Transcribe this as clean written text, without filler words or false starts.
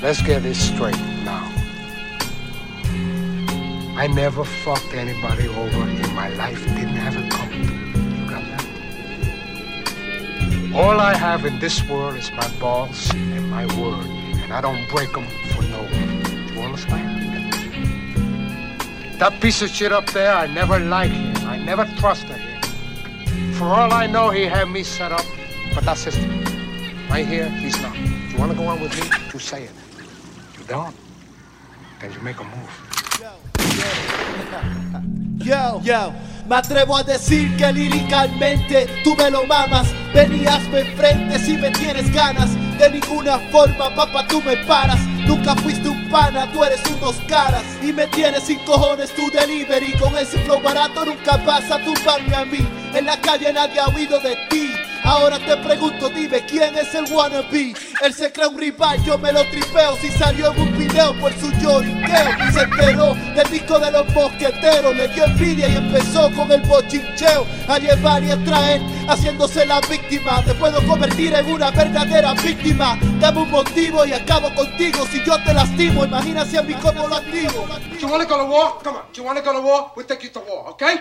let's get this straight now. I never fucked anybody over in my life. Didn't have it coming to me. You got that? All I have in this world is my balls and my word. And I don't break them for no one. Do you understand? That piece of shit up there, I never liked him. I never trusted him. For all I know, he had me set up. But that's history. Right here, he's not. If you want to go on with me, you say it. You don't, then you make a move. Yo, me atrevo a decir que líricamente tú me lo mamas. Venías me enfrente si me tienes ganas. De ninguna forma, papá, tú me paras. Nunca fuiste un pana, tú eres unos caras. Y me tienes sin cojones tu delivery. Con ese flow barato nunca vas a tumbarme a mí. En la calle nadie ha oído de ti. Ahora te pregunto, dime, ¿quién es el wannabe? Él se cree un rival, yo me lo tripeo. Si salió en un video por su lloriqueo. Y se enteró del disco de los mosqueteros. Le dio envidia y empezó con el bochincheo. A llevar y a traer, haciéndose la víctima. Te puedo convertir en una verdadera víctima. Dame un motivo y acabo contigo. Si yo te lastimo, imagina si a mí cómo lo activo. You wanna go to war? Come on. You wanna go to war? We'll take you to war, okay?